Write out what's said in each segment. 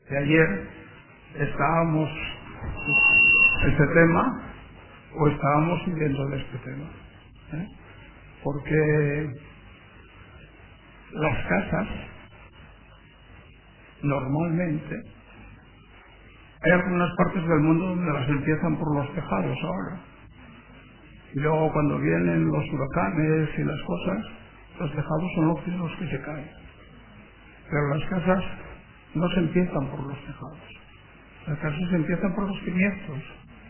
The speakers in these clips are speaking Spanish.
de ayer estábamos este tema o estábamos viviendo de este tema, porque las casas normalmente hay algunas partes del mundo donde las empiezan por los tejados ahora, y luego cuando vienen los huracanes y las cosas, los tejados son los que se caen, pero las casas no se empiezan por los tejados, las casas se empiezan por los cimientos.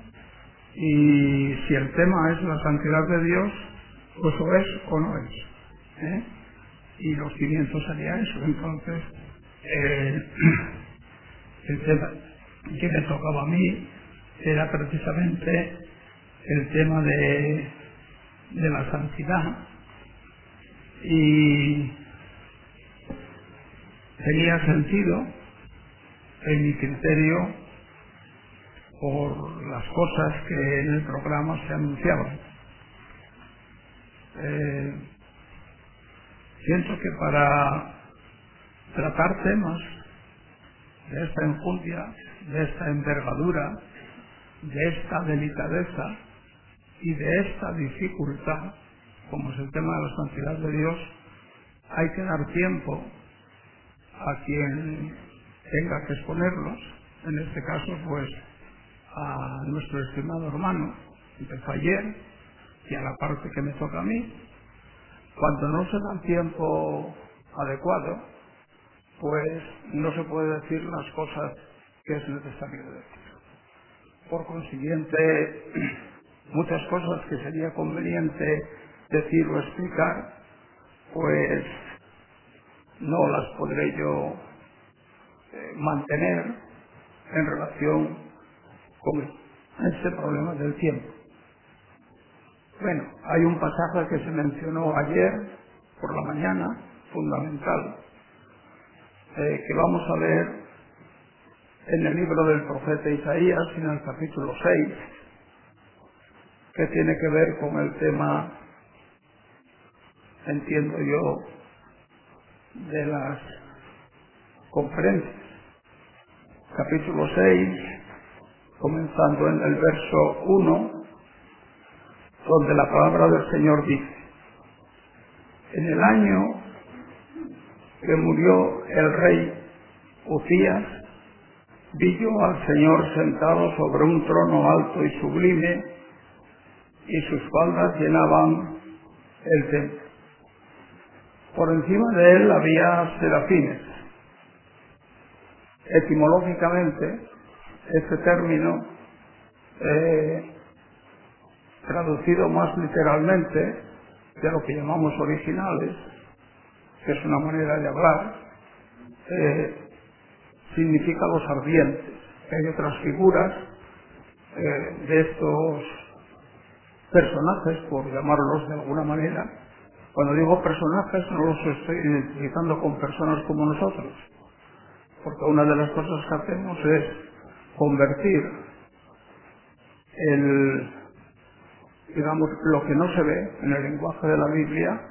Y si el tema es la santidad de Dios, pues o es o no es, y los cimientos sería eso. Entonces el tema que me tocaba a mí era precisamente el tema de la santidad, y tenía sentido en mi criterio por las cosas que en el programa se anunciaban. Siento que para tratar temas de esta enjundia, de esta envergadura, de esta delicadeza y de esta dificultad, como es el tema de la santidad de Dios, hay que dar tiempo a quien tenga que exponerlos. En este caso, pues, a nuestro estimado hermano, empezó ayer, y a la parte que me toca a mí. Cuando no se da el tiempo adecuado, pues no se puede decir las cosas que es necesario decir. Por consiguiente, muchas cosas que sería conveniente decir o explicar, pues no las podré yo mantener en relación con este problema del tiempo. Bueno, hay un pasaje que se mencionó ayer por la mañana, fundamental, que vamos a leer en el libro del profeta Isaías, en el capítulo 6, que tiene que ver con el tema, entiendo yo, de las conferencias. Capítulo 6, comenzando en el verso 1, donde la palabra del Señor dice: en el año que murió el rey Uzías, vi yo al Señor sentado sobre un trono alto y sublime, y sus faldas llenaban el templo. Por encima de él había serafines. Etimológicamente, este término, traducido más literalmente de lo que llamamos originales, que es una manera de hablar, significa los ardientes. Hay otras figuras de estos personajes, por llamarlos de alguna manera. Cuando digo personajes, no los estoy identificando con personas como nosotros, porque una de las cosas que hacemos es convertir digamos, lo que no se ve en el lenguaje de la Biblia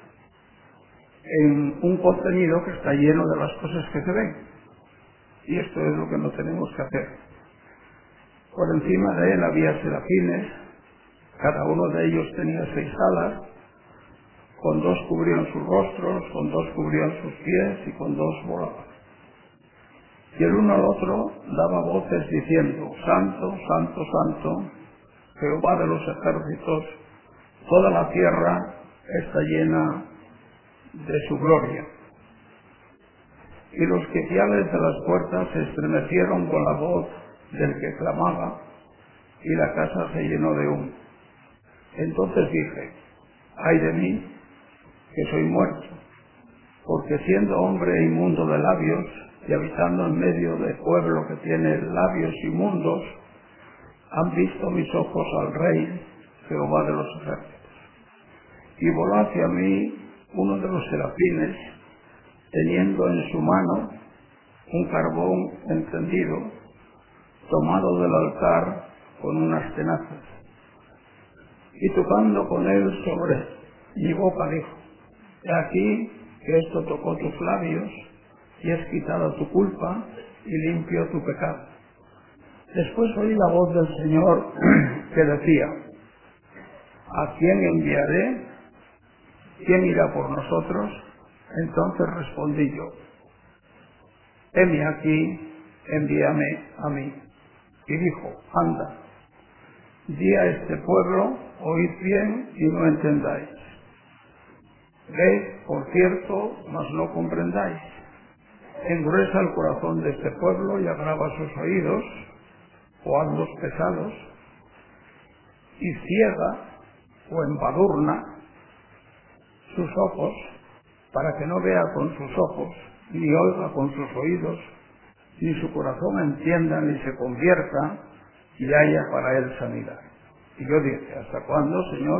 en un contenido que está lleno de las cosas que se ven. Y esto es lo que no tenemos que hacer. Por encima de él había serafines, cada uno de ellos tenía 6 alas, con 2 cubrían sus rostros, con 2 cubrían sus pies y con 2 volaban. Y el uno al otro daba voces diciendo: Santo, Santo, Santo, Jehová de los ejércitos, toda la tierra está llena de su gloria. Y los quiciales de las puertas se estremecieron con la voz del que clamaba, y la casa se llenó de humo. Entonces dije: ay de mí, que soy muerto, porque siendo hombre inmundo de labios y habitando en medio de pueblo que tiene labios inmundos, han visto mis ojos al Rey, Jehová de los ejércitos. Y voló hacia mí uno de los serafines, teniendo en su mano un carbón encendido, tomado del altar con unas tenazas. Y tocando con él sobre mi boca dijo: he aquí que esto tocó tus labios, y es quitada tu culpa, y limpio tu pecado. Después oí la voz del Señor que decía: ¿a quién enviaré? ¿Quién irá por nosotros? Entonces respondí yo: heme aquí, envíame a mí. Y dijo: anda, di a este pueblo, oíd bien y no entendáis. Ved, por cierto, mas no comprendáis. Engruesa el corazón de este pueblo y agrava sus oídos, o hazlos pesados, y ciega o embadurna sus ojos, para que no vea con sus ojos, ni oiga con sus oídos, ni su corazón entienda, ni se convierta, y haya para él sanidad. Y yo dije: ¿hasta cuándo, Señor?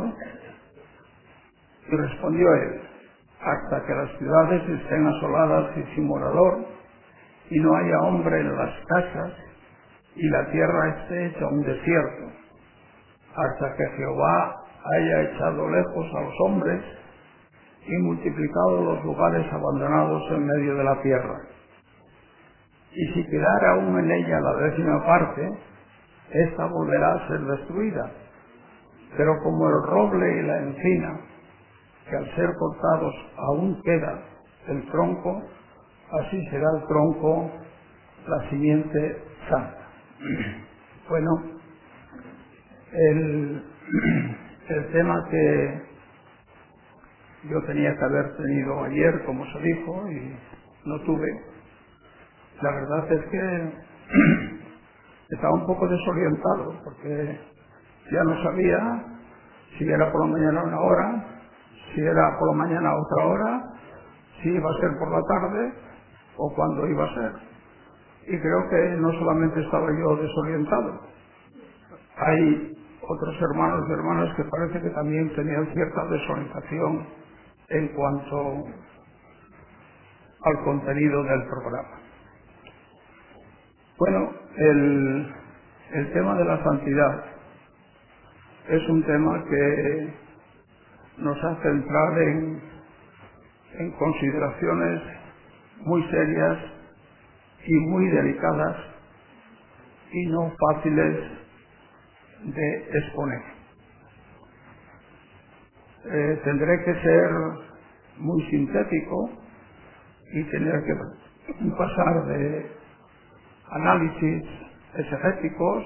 Y respondió él: hasta que las ciudades estén asoladas y sin morador, y no haya hombre en las casas, y la tierra esté hecha un desierto, hasta que Jehová haya echado lejos a los hombres y multiplicado los lugares abandonados en medio de la tierra. Y si quedara aún en ella la 10ª parte, ésta volverá a ser destruida. Pero como el roble y la encina, que al ser cortados aún queda el tronco, así será el tronco, la simiente santa. Bueno, el tema que yo tenía que haber tenido ayer, como se dijo, y no tuve, la verdad es que estaba un poco desorientado, porque ya no sabía si era por la mañana una hora, si era por la mañana otra hora, si iba a ser por la tarde o cuándo iba a ser. Y creo que no solamente estaba yo desorientado, hay otros hermanos y hermanas que parece que también tenían cierta desorientación en cuanto al contenido del programa. Bueno, el tema de la santidad es un tema que nos hace entrar en consideraciones muy serias y muy delicadas y no fáciles de exponer. Tendré que ser muy sintético y tener que pasar de análisis exegéticos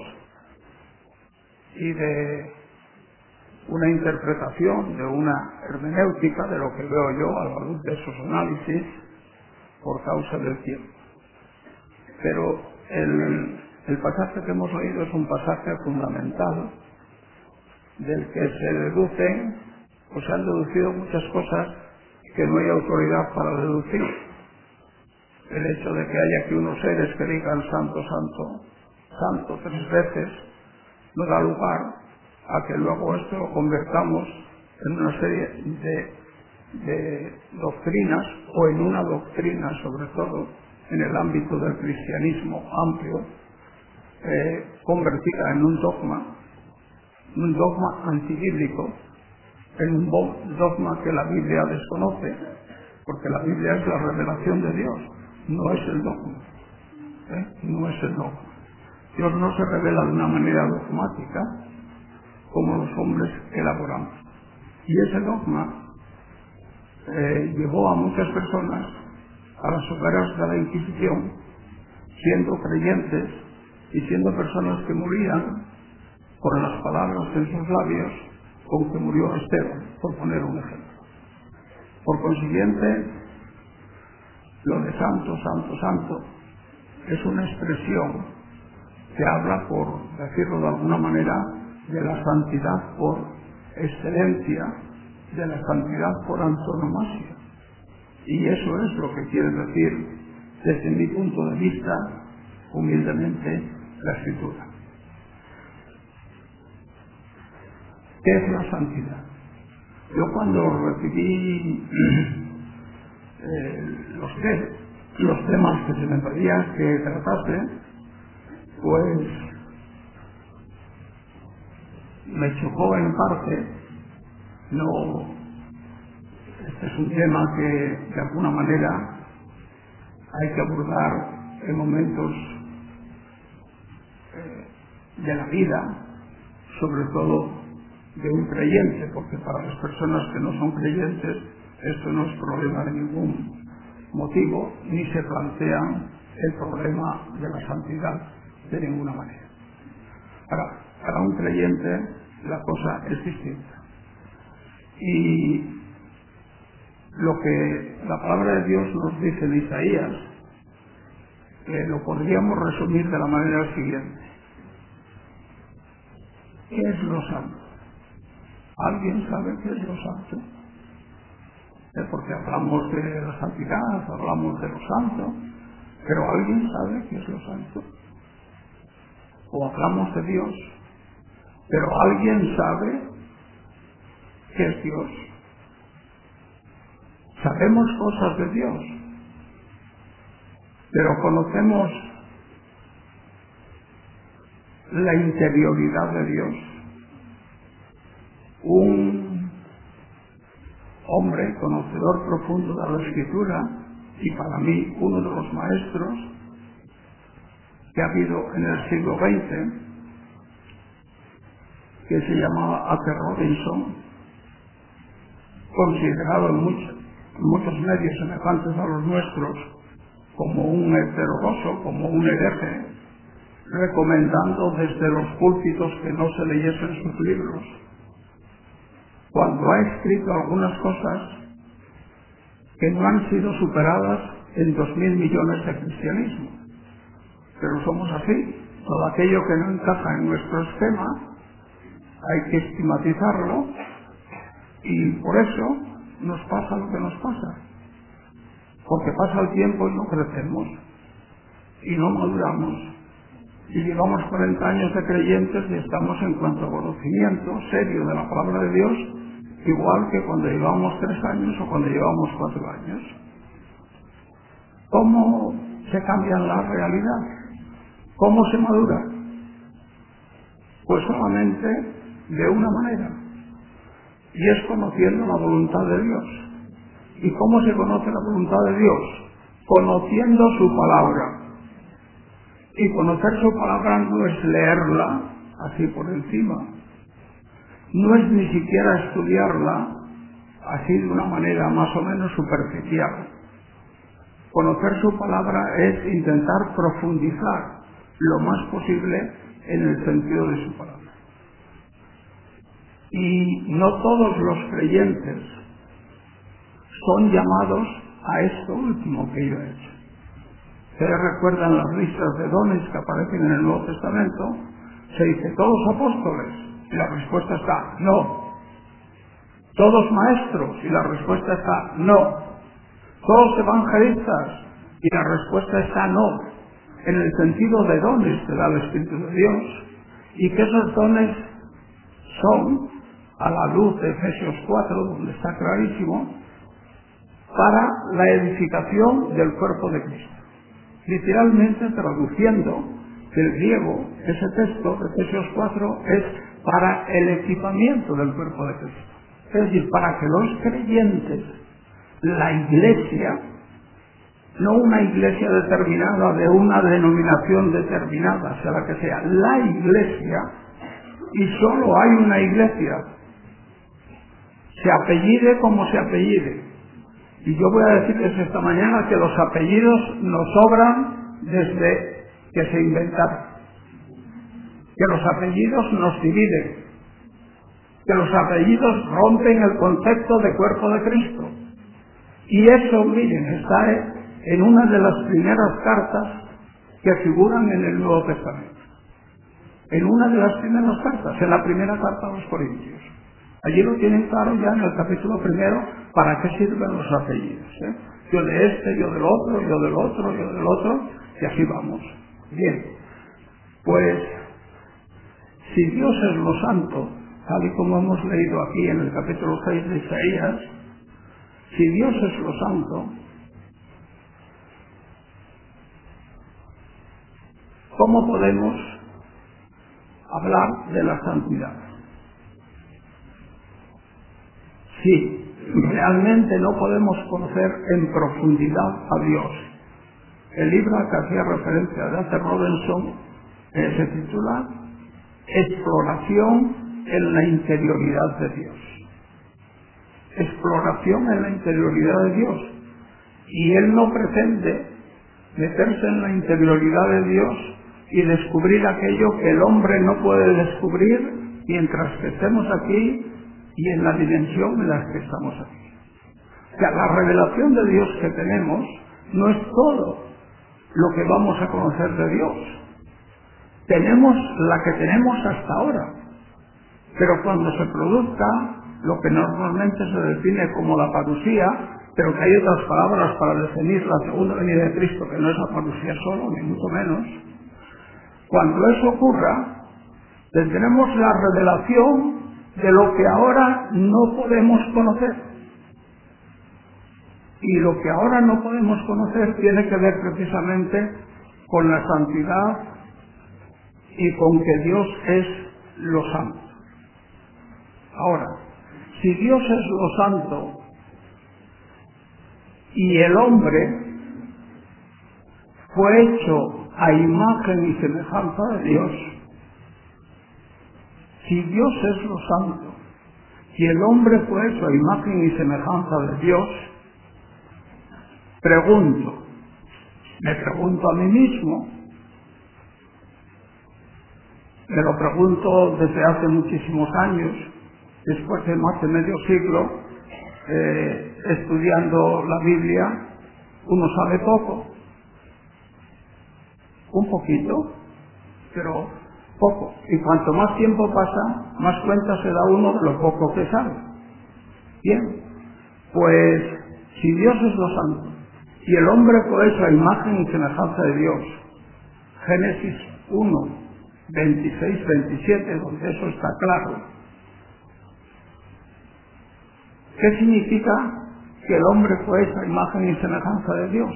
y de una interpretación, de una hermenéutica de lo que veo yo a la luz de esos análisis por causa del tiempo. Pero el pasaje que hemos leído es un pasaje fundamental del que se deducen, o se han deducido muchas cosas que no hay autoridad para deducir. El hecho de que haya aquí unos seres que digan santo, santo, santo 3 veces, no da lugar a que luego esto lo convertamos en una serie de doctrinas, o en una doctrina, sobre todo en el ámbito del cristianismo amplio, convertida en un dogma antibíblico, en un dogma que la Biblia desconoce, porque la Biblia es la revelación de Dios, no es el dogma. No es el dogma. Dios no se revela de una manera dogmática como los hombres elaboramos. Y ese dogma llevó a muchas personas a las hogueras de la Inquisición, siendo creyentes y siendo personas que morían por las palabras en sus labios con que murió Esteban, por poner un ejemplo. Por consiguiente, lo de santo, santo, santo es una expresión que habla, por decirlo de alguna manera, de la santidad por excelencia, de la santidad por antonomasia. Y eso es lo que quiere decir, desde mi punto de vista, humildemente, la Escritura. ¿Qué es la santidad? Yo cuando recibí los temas que se me pedían que tratase, pues me chocó en parte. Este es un tema que de alguna manera hay que abordar en momentos de la vida, sobre todo de un creyente, porque para las personas que no son creyentes esto no es problema de ningún motivo, ni se plantean el problema de la santidad de ninguna manera. Para un creyente la cosa es distinta. Y lo que la palabra de Dios nos dice en Isaías, lo podríamos resumir de la manera siguiente. ¿Qué es lo santo? ¿Alguien sabe qué es lo santo? Porque hablamos de la santidad, hablamos de lo santo, pero ¿alguien sabe qué es lo santo? O hablamos de Dios, pero ¿alguien sabe qué es Dios? Sabemos cosas de Dios, pero conocemos la interioridad de Dios. Un hombre conocedor profundo de la Escritura, y para mí uno de los maestros que ha habido en el siglo XX, que se llamaba Arthur Robinson, considerado en muchos medios semejantes a los nuestros como un heterodoxo, como un hereje, recomendando desde los púlpitos que no se leyesen sus libros, cuando ha escrito algunas cosas que no han sido superadas en 2.000 millones de cristianismo. Pero somos así. Todo aquello que no encaja en nuestro esquema hay que estigmatizarlo, y por eso nos pasa lo que nos pasa. Porque pasa el tiempo y no crecemos y no maduramos. Y llevamos 40 años de creyentes y estamos en cuanto a conocimiento serio de la palabra de Dios, igual que cuando llevamos 3 años o cuando llevamos 4 años. ¿Cómo se cambia la realidad? ¿Cómo se madura? Pues solamente de una manera, y es conociendo la voluntad de Dios. ¿Y cómo se conoce la voluntad de Dios? Conociendo su palabra. Y conocer su palabra no es leerla así por encima, no es ni siquiera estudiarla así de una manera más o menos superficial. Conocer su palabra es intentar profundizar lo más posible en el sentido de su palabra. Y no todos los creyentes son llamados a esto último que yo he hecho. Ustedes recuerdan las listas de dones que aparecen en el Nuevo Testamento. Se dice, ¿todos apóstoles? Y la respuesta está, no. ¿Todos maestros? Y la respuesta está, no. ¿Todos evangelistas? Y la respuesta está, no. En el sentido de dones que da el Espíritu de Dios, y que esos dones son, a la luz de Efesios 4, donde está clarísimo, para la edificación del cuerpo de Cristo. Literalmente, traduciendo del griego, ese texto de Efesios 4 es para el equipamiento del cuerpo de Cristo. Es decir, para que los creyentes, la iglesia, no una iglesia determinada de una denominación determinada, sea la que sea, la iglesia, y solo hay una iglesia, se apellide como se apellide. Y yo voy a decirles esta mañana que los apellidos nos sobran desde que se inventaron, que los apellidos nos dividen, que los apellidos rompen el concepto de cuerpo de Cristo. Y eso, miren, está en una de las primeras cartas que figuran en el Nuevo Testamento. En una de las primeras cartas, en la primera carta a los Corintios. Allí lo tienen claro ya en el capítulo 1, para qué sirven los apellidos. Yo de este, yo del otro, yo del otro, yo del otro, y así vamos. Bien, pues si Dios es lo santo, tal y como hemos leído aquí en el capítulo 6 de Isaías, si Dios es lo santo, ¿cómo podemos hablar de la santidad? Sí, realmente no podemos conocer en profundidad a Dios. El libro al que hacía referencia de Arthur Robinson se titula Exploración en la interioridad de Dios. Exploración en la interioridad de Dios. Y él no pretende meterse en la interioridad de Dios y descubrir aquello que el hombre no puede descubrir mientras que estemos aquí y en la dimensión en la que estamos aquí. O sea, la revelación de Dios que tenemos no es todo lo que vamos a conocer de Dios. Tenemos la que tenemos hasta ahora, pero cuando se produzca lo que normalmente se define como la parusía, pero que hay otras palabras para definir la segunda venida de Cristo, que no es la parusía solo, ni mucho menos, cuando eso ocurra, tendremos la revelación de lo que ahora no podemos conocer. Y lo que ahora no podemos conocer tiene que ver precisamente con la santidad y con que Dios es lo santo. Ahora, si Dios es lo santo y el hombre fue hecho a imagen y semejanza de Dios, si Dios es lo santo y el hombre fue hecho a imagen y semejanza de Dios, me pregunto a mí mismo, me lo pregunto desde hace muchísimos años, después de más de medio siglo, estudiando la Biblia, uno sabe poco, un poquito, pero poco. Y cuanto más tiempo pasa, más cuenta se da uno de lo poco que sabe. Bien, pues si Dios es lo santo y el hombre fue hecho a imagen y semejanza de Dios, Génesis 1, 26, 27, donde eso está claro, ¿qué significa que el hombre fue hecho a imagen y semejanza de Dios?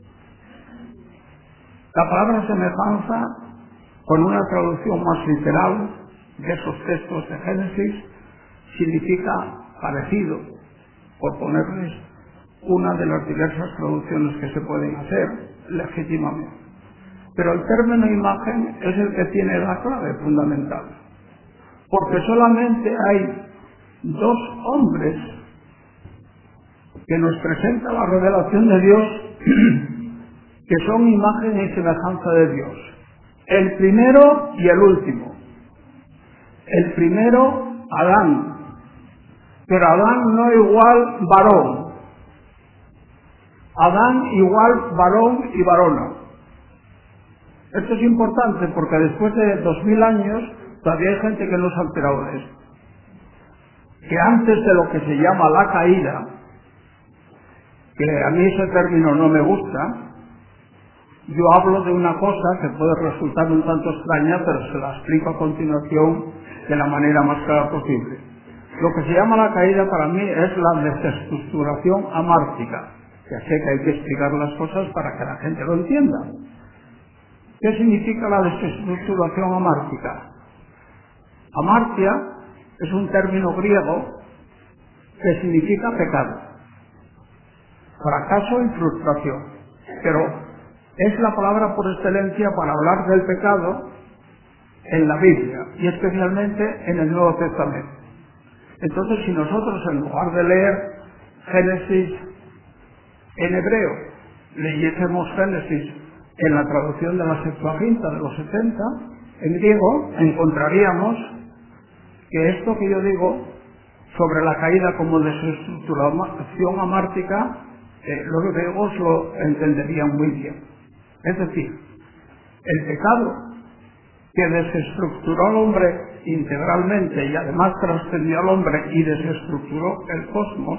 La palabra semejanza, con una traducción más literal de esos textos de Génesis, significa parecido, por ponerles una de las diversas traducciones que se pueden hacer legítimamente. Pero el término imagen es el que tiene la clave fundamental, porque solamente hay dos hombres que nos presenta la revelación de Dios que son imagen y semejanza de Dios. El primero y el último. El primero, Adán. Pero Adán no igual varón. Adán igual varón y varona. Esto es importante porque después de 2000 años todavía hay gente que no se ha enterado de esto. Que antes de lo que se llama la caída, que a mí ese término no me gusta, yo hablo de una cosa que puede resultar un tanto extraña, pero se la explico a continuación de la manera más clara posible. Lo que se llama la caída para mí es la desestructuración amártica. Ya sé que hay que explicar las cosas para que la gente lo entienda. ¿Qué significa la desestructuración amártica? Amartia es un término griego que significa pecado, fracaso y frustración, pero es la palabra por excelencia para hablar del pecado en la Biblia y especialmente en el Nuevo Testamento. Entonces, si nosotros en lugar de leer Génesis en hebreo, leyésemos Génesis en la traducción de la Septuaginta de los 70, en griego, encontraríamos que esto que yo digo sobre la caída como desestructuración amártica, los griegos lo entenderían muy bien. Es decir, el pecado que desestructuró al hombre integralmente y además trascendió al hombre y desestructuró el cosmos,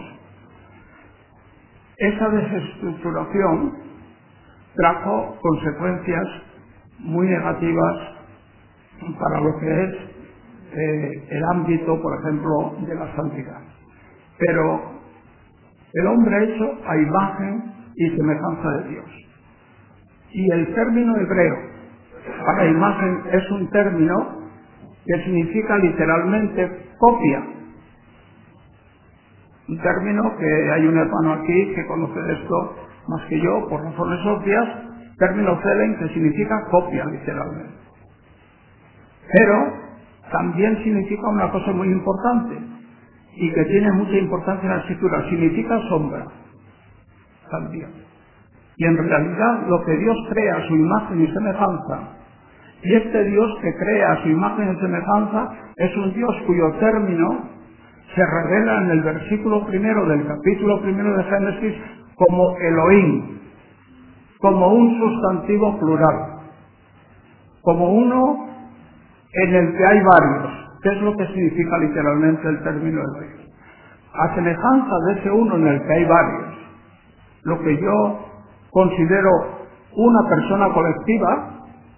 esa desestructuración trajo consecuencias muy negativas para lo que es el ámbito, por ejemplo, de la santidad. Pero el hombre hecho a imagen y semejanza de Dios. Y el término hebreo para imagen es un término que significa literalmente copia. Un término que hay un hermano aquí que conoce de esto más que yo, por razones obvias, Término celen que significa copia, literalmente. Pero también significa una cosa muy importante y que tiene mucha importancia en la escritura. Significa sombra también. Y en realidad lo que Dios crea a su imagen y semejanza, y este Dios que crea a su imagen y semejanza es un Dios cuyo término se revela en el versículo primero del capítulo primero de Génesis como Elohim, como un sustantivo plural, como uno en el que hay varios, que es lo que significa literalmente el término Elohim. A semejanza de ese uno en el que hay varios, lo que yo considero una persona colectiva,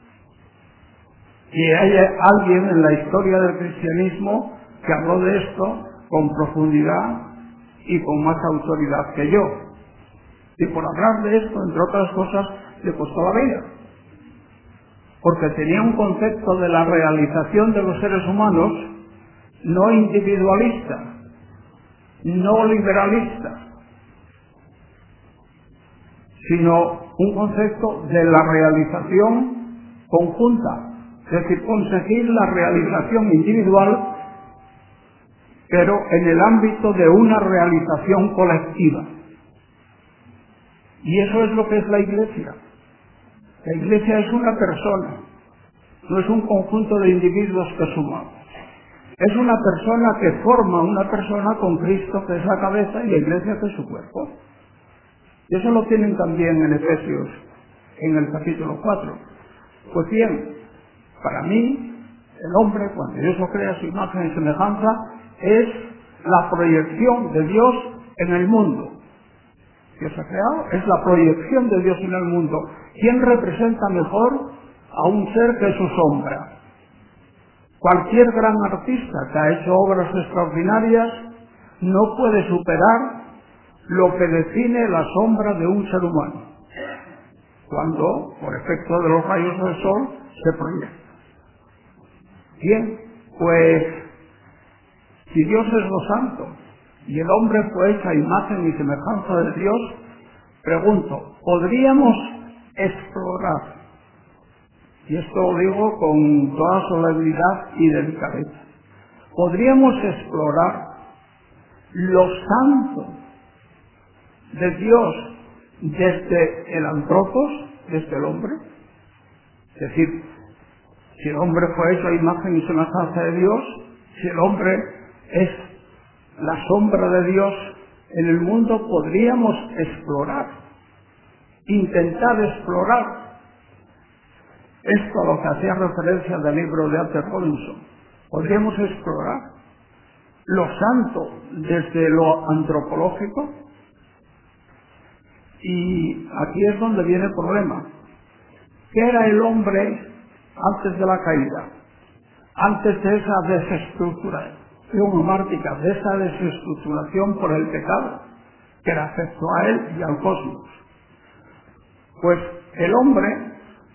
y hay alguien en la historia del cristianismo que habló de esto con profundidad y con más autoridad que yo. Y por hablar de esto, entre otras cosas, le costó la vida. Porque tenía un concepto de la realización de los seres humanos no individualista, no liberalista, sino un concepto de la realización conjunta. Es decir, conseguir la realización individual, pero en el ámbito de una realización colectiva. Y eso es lo que es la Iglesia. La Iglesia es una persona, no es un conjunto de individuos que sumamos. Es una persona que forma una persona con Cristo, que es la cabeza, y la Iglesia, que es su cuerpo. Y eso lo tienen también en Efesios, en el capítulo 4. Pues bien, para mí, el hombre, cuando Dios lo crea a su imagen y semejanza, es la proyección de Dios en el mundo. Dios ha creado, es la proyección de Dios en el mundo. ¿Quién representa mejor a un ser que es su sombra? Cualquier gran artista que ha hecho obras extraordinarias no puede superar lo que define la sombra de un ser humano, cuando, por efecto de los rayos del sol, se proyecta. Bien, pues, si Dios es lo santo, y el hombre fue hecho a imagen y semejanza de Dios, pregunto, ¿podríamos explorar? Y esto lo digo con toda solemnidad y delicadeza. ¿Podríamos explorar lo santo de Dios desde el antropos, desde el hombre? Es decir, si el hombre fue hecho a imagen y semejanza de Dios, si el hombre es la sombra de Dios en el mundo, podríamos explorar, intentar explorar esto a lo que hacía referencia del libro de Arthur Robinson. Podríamos explorar lo santo desde lo antropológico. Y aquí es donde viene el problema. ¿Qué era el hombre antes de la caída? Antes de esa desestructuración mártica, de esa desestructuración por el pecado que le afectó a él y al cosmos. Pues el hombre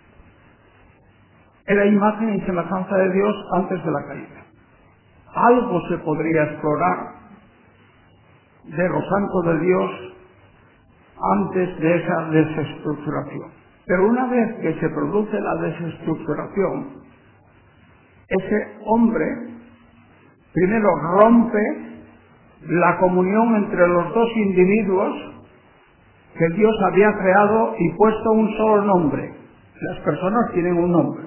era imagen y semejanza de Dios antes de la caída. Algo se podría explorar de lo santo de Dios antes de esa desestructuración. Pero una vez que se produce la desestructuración, ese hombre primero rompe la comunión entre los dos individuos que Dios había creado y puesto un solo nombre. Las personas tienen un nombre.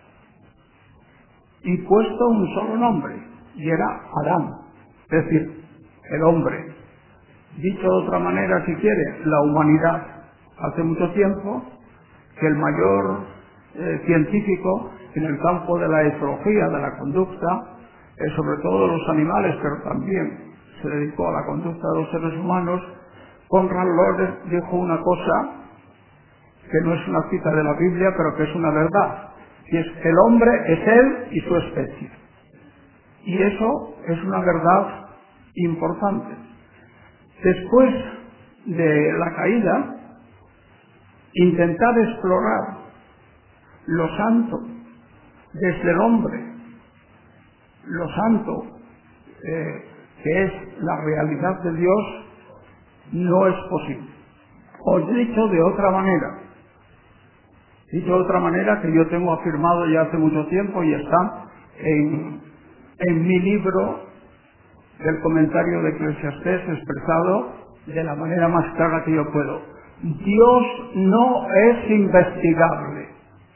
Y puesto un solo nombre, y era Adán, es decir, el hombre. Dicho de otra manera, si quiere, la humanidad. Hace mucho tiempo que el mayor científico en el campo de la etología, de la conducta, sobre todo de los animales, pero también se dedicó a la conducta de los seres humanos, Conrad Lorenz dijo una cosa que no es una cita de la Biblia, pero que es una verdad. Y es, el hombre es él y su especie. Y eso es una verdad importante. Después de la caída, intentar explorar lo santo desde el hombre, lo santo que es la realidad de Dios, no es posible. O dicho de otra manera, Dicho de otra manera, que yo tengo afirmado ya hace mucho tiempo y está en mi libro del comentario de Eclesiastés expresado de la manera más clara que yo puedo. Dios no es investigable.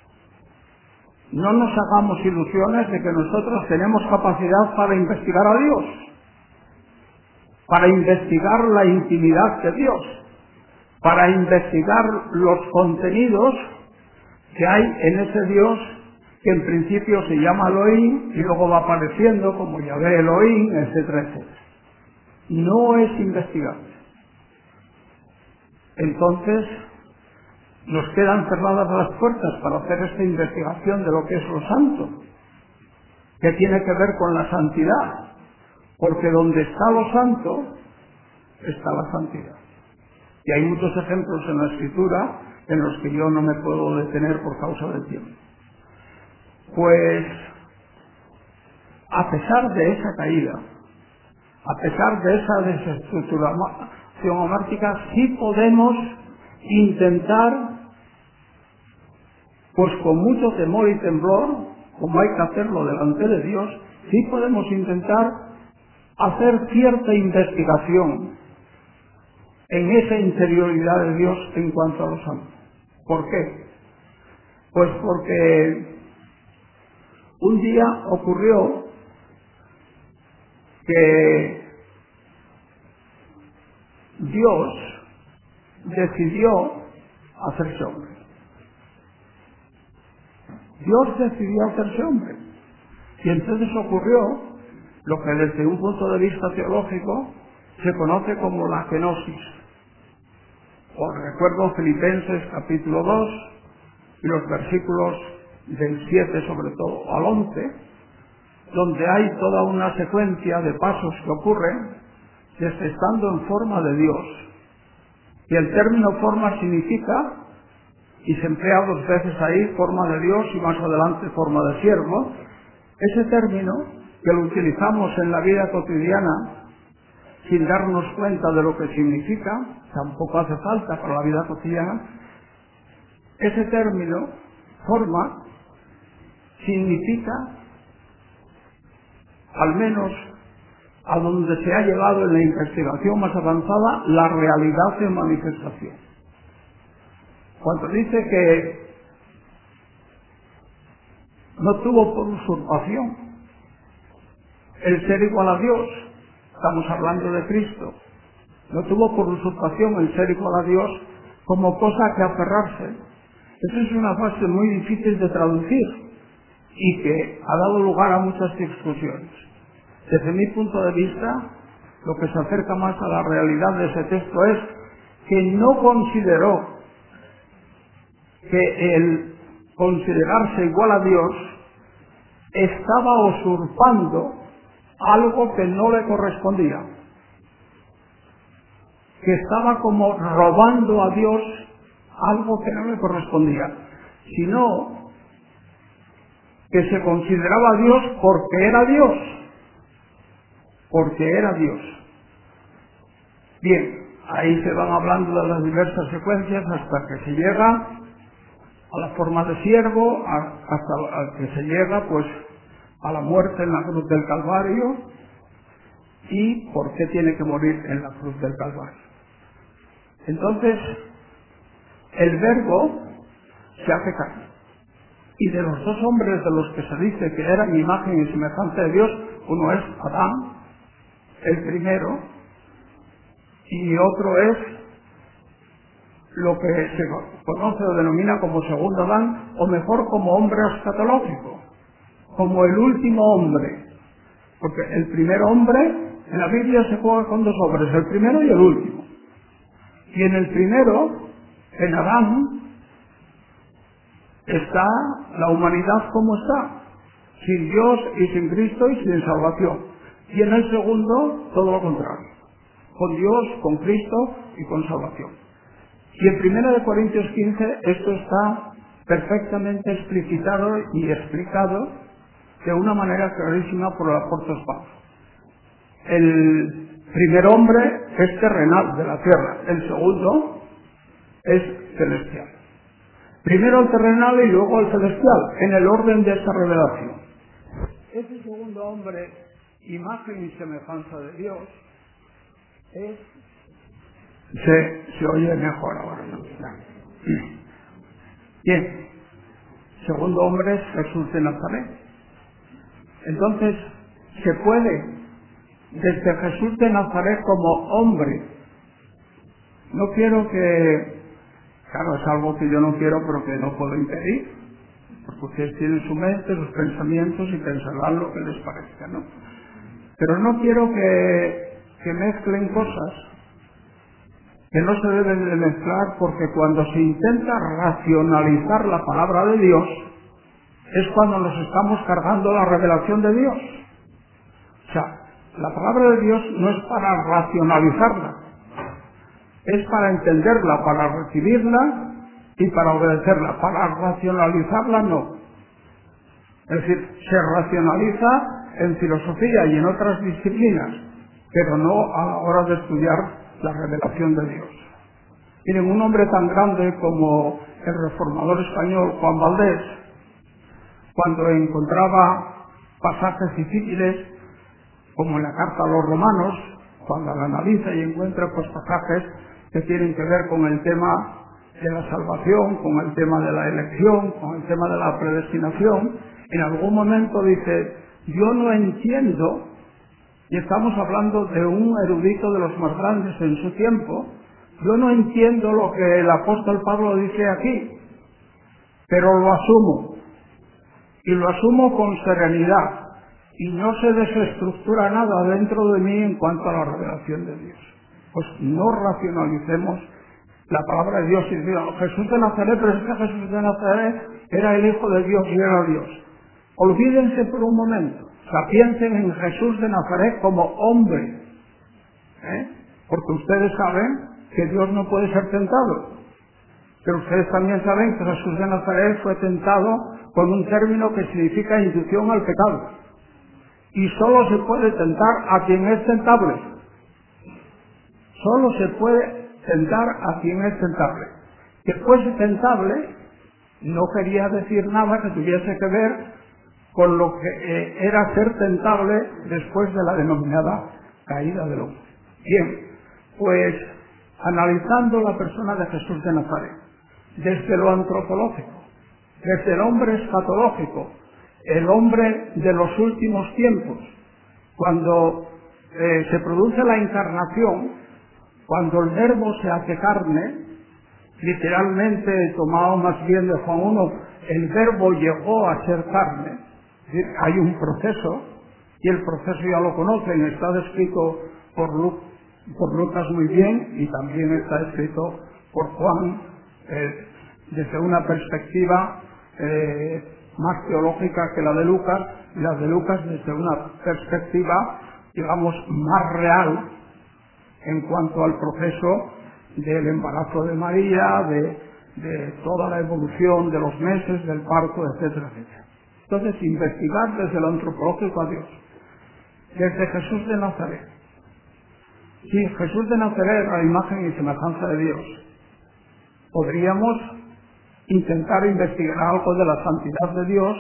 No nos hagamos ilusiones de que nosotros tenemos capacidad para investigar a Dios, para investigar la intimidad de Dios, para investigar los contenidos que hay en ese Dios que en principio se llama Elohim y luego va apareciendo como Yahvé Elohim, etcétera, etcétera. No es investigable. Entonces, nos quedan cerradas las puertas para hacer esta investigación de lo que es lo santo, que tiene que ver con la santidad, porque donde está lo santo, está la santidad. Y hay muchos ejemplos en la Escritura en los que yo no me puedo detener por causa del tiempo. Pues, a pesar de esa caída, a pesar de esa desestructuración homártica, sí podemos intentar, pues con mucho temor y temblor, como hay que hacerlo delante de Dios, sí podemos intentar hacer cierta investigación en esa interioridad de Dios en cuanto a los santos. ¿Por qué? Pues porque un día ocurrió que Dios decidió hacerse hombre. Dios decidió hacerse hombre. Y entonces ocurrió lo que desde un punto de vista teológico se conoce como la kenosis. Os recuerdo Filipenses capítulo 2 y los versículos del 7 sobre todo al 11, donde hay toda una secuencia de pasos que ocurren desde estando en forma de Dios. Y el término forma significa, y se emplea dos veces ahí, forma de Dios y más adelante forma de siervo. Ese término, que lo utilizamos en la vida cotidiana sin darnos cuenta de lo que significa, tampoco hace falta para la vida cotidiana, ese término, forma, significa, al menos a donde se ha llegado en la investigación más avanzada, la realidad de manifestación. Cuando dice que no tuvo por usurpación el ser igual a Dios, estamos hablando de Cristo, no tuvo por usurpación el ser igual a Dios como cosa a que aferrarse. Esa es una frase muy difícil de traducir y que ha dado lugar a muchas discusiones. Desde mi punto de vista, lo que se acerca más a la realidad de ese texto es que no consideró que el considerarse igual a Dios estaba usurpando algo que no le correspondía, que estaba como robando a Dios algo que no le correspondía, sino que se consideraba a Dios porque era Dios, porque era Dios. Bien, ahí se van hablando de las diversas secuencias hasta que se llega a la forma de siervo, hasta que se llega pues a la muerte en la cruz del Calvario. ¿Y por qué tiene que morir en la cruz del Calvario? Entonces, el Verbo se hace carne. Y de los dos hombres de los que se dice que eran imagen y semejanza de Dios, uno es Adán, el primero, y otro es lo que se conoce o denomina como segundo Adán, o mejor como hombre escatológico, como el último hombre. Porque el primer hombre, en la Biblia se juega con dos hombres, el primero y el último. Y en el primero, en Adán, está la humanidad como está, sin Dios y sin Cristo y sin salvación. Y en el segundo, todo lo contrario, con Dios, con Cristo y con salvación. Y en 1 Corintios 15 esto está perfectamente explicitado y explicado de una manera clarísima por el apóstol Pablo. El primer hombre es terrenal, de la tierra, el segundo es celestial. Primero el terrenal y luego el celestial, en el orden de esa revelación. Ese segundo hombre, imagen y semejanza de Dios, se oye mejor ahora, ¿no? Bien, segundo hombre es Jesús de Nazaret. Entonces, se puede, desde Jesús de Nazaret como hombre, no quiero que, claro, es algo que yo no quiero, pero que no puedo impedir, porque ustedes tienen su mente, sus pensamientos y pensarán lo que les parezca, ¿no? Pero no quiero que mezclen cosas que no se deben de mezclar, porque cuando se intenta racionalizar la palabra de Dios es cuando nos estamos cargando la revelación de Dios. O sea, la palabra de Dios no es para racionalizarla, es para entenderla, para recibirla y para obedecerla. Para racionalizarla no. Es decir, se racionaliza en filosofía y en otras disciplinas, pero no a la hora de estudiar la revelación de Dios. Miren, un hombre tan grande como el reformador español Juan Valdés, cuando encontraba pasajes difíciles, como en la carta a los romanos, cuando la analiza y encuentra pues pasajes que tienen que ver con el tema de la salvación, con el tema de la elección, con el tema de la predestinación, en algún momento dice, yo no entiendo, y estamos hablando de un erudito de los más grandes en su tiempo, yo no entiendo lo que el apóstol Pablo dice aquí, pero lo asumo, y lo asumo con serenidad, y no se desestructura nada dentro de mí en cuanto a la revelación de Dios. Pues no racionalicemos la palabra de Dios y decimos, Jesús de Nazaret, pero es que Jesús de Nazaret era el Hijo de Dios y era Dios. Olvídense por un momento, o sea, piensen en Jesús de Nazaret como hombre, porque ustedes saben que Dios no puede ser tentado, pero ustedes también saben que Jesús de Nazaret fue tentado con un término que significa inducción al pecado, y solo se puede tentar a quien es tentable, solo se puede tentar a quien es tentable. Que fuese tentable no quería decir nada que tuviese que ver con lo que era ser tentable después de la denominada caída del hombre. Bien, pues analizando la persona de Jesús de Nazaret, desde lo antropológico, desde el hombre escatológico, el hombre de los últimos tiempos, cuando se produce la encarnación, cuando el verbo se hace carne, literalmente tomado más bien de Juan 1, el verbo llegó a ser carne. Es decir, hay un proceso, y el proceso ya lo conocen, está descrito por Lucas muy bien, y también está escrito por Juan desde una perspectiva más teológica que la de Lucas, y la de Lucas desde una perspectiva, digamos, más real en cuanto al proceso del embarazo de María, de toda la evolución de los meses, del parto, etcétera, etcétera. Entonces, investigar desde lo antropológico a Dios, desde Jesús de Nazaret. Si Jesús de Nazaret era la imagen y semejanza de Dios, podríamos intentar investigar algo de la santidad de Dios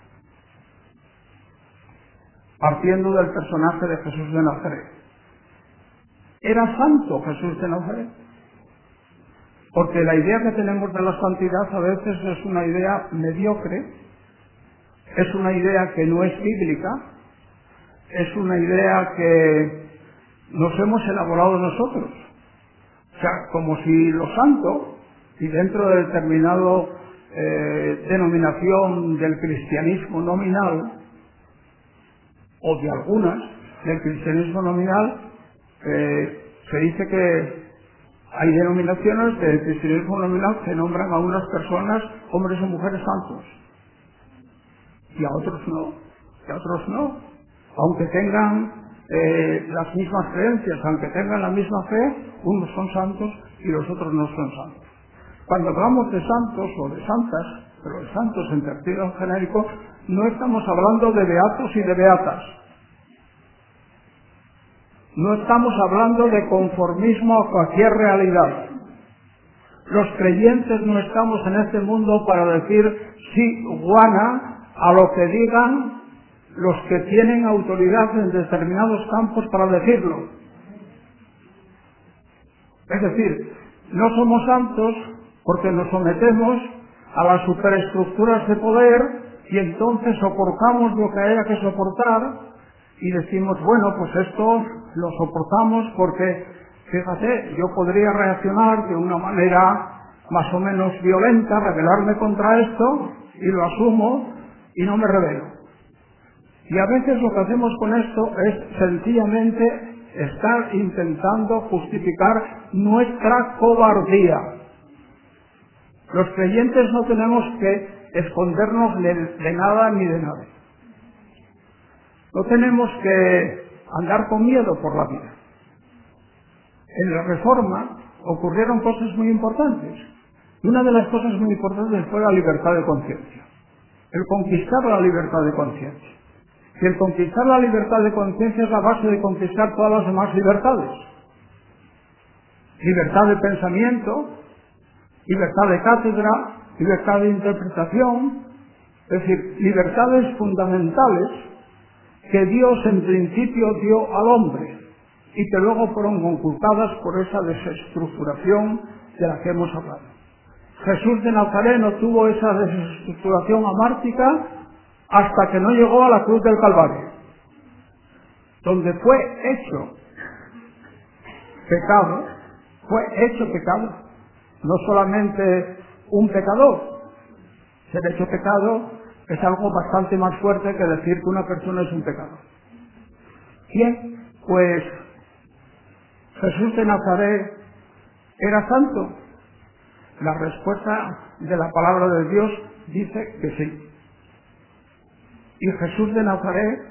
partiendo del personaje de Jesús de Nazaret. ¿Era santo Jesús de Nazaret? Porque la idea que tenemos de la santidad a veces es una idea mediocre, es una idea que no es bíblica, es una idea que nos hemos elaborado nosotros. O sea, como si lo santo, y dentro de determinado denominación del cristianismo nominal, o de algunas del cristianismo nominal, se dice que hay denominaciones del cristianismo nominal que nombran a unas personas, hombres o mujeres santos, y a otros no, y a otros no, aunque tengan las mismas creencias, aunque tengan la misma fe, unos son santos y los otros no son santos. Cuando hablamos de santos o de santas, pero de santos en sentido genérico, no estamos hablando de beatos y de beatas. No estamos hablando de conformismo a cualquier realidad. Los creyentes no estamos en este mundo para decir sí, guana, a lo que digan los que tienen autoridad en determinados campos para decirlo. Es decir, no somos santos porque nos sometemos a las superestructuras de poder y entonces soportamos lo que haya que soportar y decimos, bueno, pues esto lo soportamos porque, fíjate, yo podría reaccionar de una manera más o menos violenta, rebelarme contra esto y lo asumo y no me rebelo. Y a veces lo que hacemos con esto es sencillamente estar intentando justificar nuestra cobardía. Los creyentes no tenemos que escondernos de nada ni de nada. No tenemos que andar con miedo por la vida. En la Reforma ocurrieron cosas muy importantes. Y una de las cosas muy importantes fue la libertad de conciencia. El conquistar la libertad de conciencia. Y el conquistar la libertad de conciencia es la base de conquistar todas las demás libertades. Libertad de pensamiento, libertad de cátedra, libertad de interpretación, es decir, libertades fundamentales que Dios en principio dio al hombre y que luego fueron conculcadas por esa desestructuración de la que hemos hablado. Jesús de Nazaret no tuvo esa desestructuración amártica hasta que no llegó a la cruz del Calvario, donde fue hecho pecado, no solamente un pecador. Ser hecho pecado es algo bastante más fuerte que decir que una persona es un pecador. Bien, pues Jesús de Nazaret era santo. La respuesta de la palabra de Dios dice que sí. Y Jesús de Nazaret,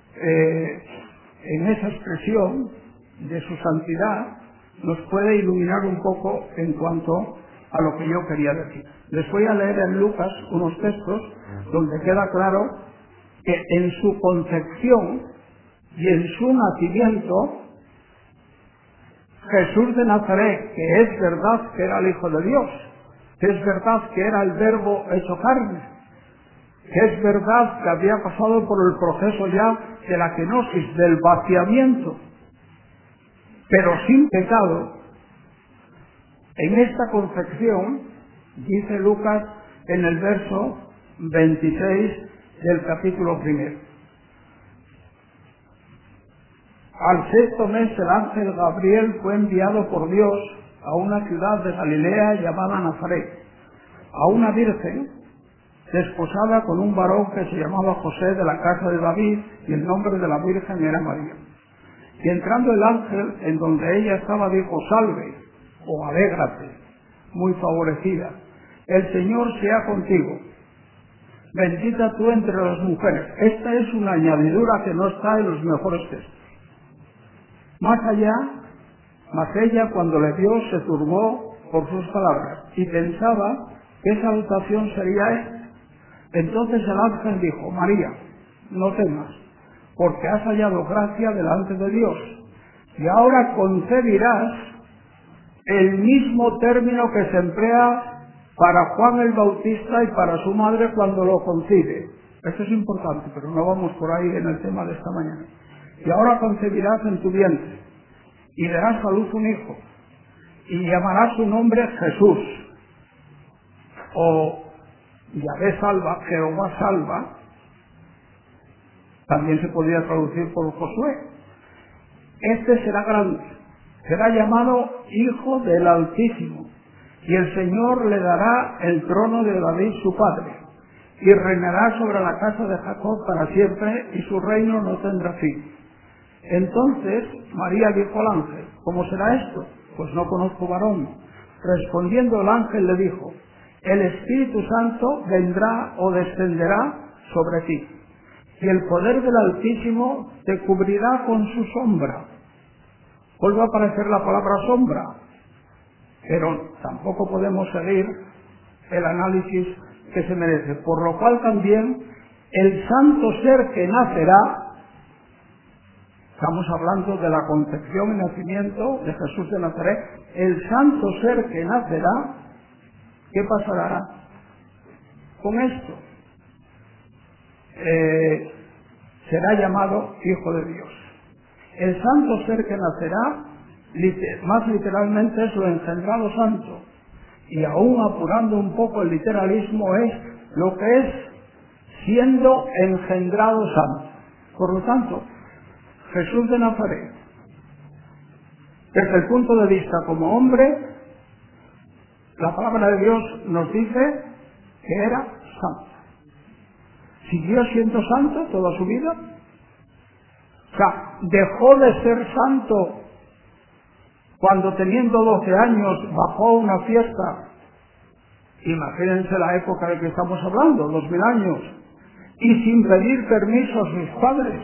en esa expresión de su santidad, nos puede iluminar un poco en cuanto a lo que yo quería decir. Les voy a leer en Lucas unos textos donde queda claro que en su concepción y en su nacimiento, Jesús de Nazaret, que es verdad que era el Hijo de Dios, que es verdad que era el Verbo hecho carne, que es verdad que había pasado por el proceso ya de la kenosis, del vaciamiento, pero sin pecado, en esta concepción, dice Lucas en el verso 26 del capítulo 1. Al sexto mes el ángel Gabriel fue enviado por Dios a una ciudad de Galilea llamada Nazaret, a una virgen desposada con un varón que se llamaba José, de la casa de David, y el nombre de la virgen era María. Y entrando el ángel en donde ella estaba, dijo: salve, o alégrate, muy favorecida, el Señor sea contigo, bendita tú entre las mujeres. Esta es una añadidura que no está en los mejores textos. Más allá, mas ella, cuando le vio, se turbó por sus palabras y pensaba qué salutación sería esta. Entonces el ángel dijo: María, no temas, porque has hallado gracia delante de Dios, y ahora concebirás el mismo término que se emplea para Juan el Bautista y para su madre cuando lo concibe. Esto es importante, pero no vamos por ahí en el tema de esta mañana. Y ahora concebirás en tu vientre, y darás a luz un hijo, y llamarás su nombre Jesús, o Yahvé salva, Jehová salva. También se podría traducir por Josué. Este será grande, será llamado Hijo del Altísimo, y el Señor le dará el trono de David su padre, y reinará sobre la casa de Jacob para siempre, y su reino no tendrá fin. Entonces María dijo al ángel: ¿cómo será esto? Pues no conozco varón. Respondiendo el ángel le dijo: el Espíritu Santo vendrá o descenderá sobre ti, y el poder del Altísimo te cubrirá con su sombra. Vuelve a aparecer la palabra sombra, pero tampoco podemos seguir el análisis que se merece. Por lo cual también el santo ser que nacerá, estamos hablando de la concepción y nacimiento de Jesús de Nazaret, el santo ser que nacerá ¿Qué pasará con esto? Será llamado Hijo de Dios. El santo ser que nacerá, más literalmente es lo engendrado santo. Y aún apurando un poco el literalismo, es lo que es siendo engendrado santo. Por lo tanto, Jesús de Nazaret, desde el punto de vista como hombre, la palabra de Dios nos dice que era santo. ¿Siguió siendo santo toda su vida? O sea, dejó de ser santo cuando teniendo 12 años bajó a una fiesta. Imagínense la época de que estamos hablando, 2000 años, y sin pedir permiso a sus padres,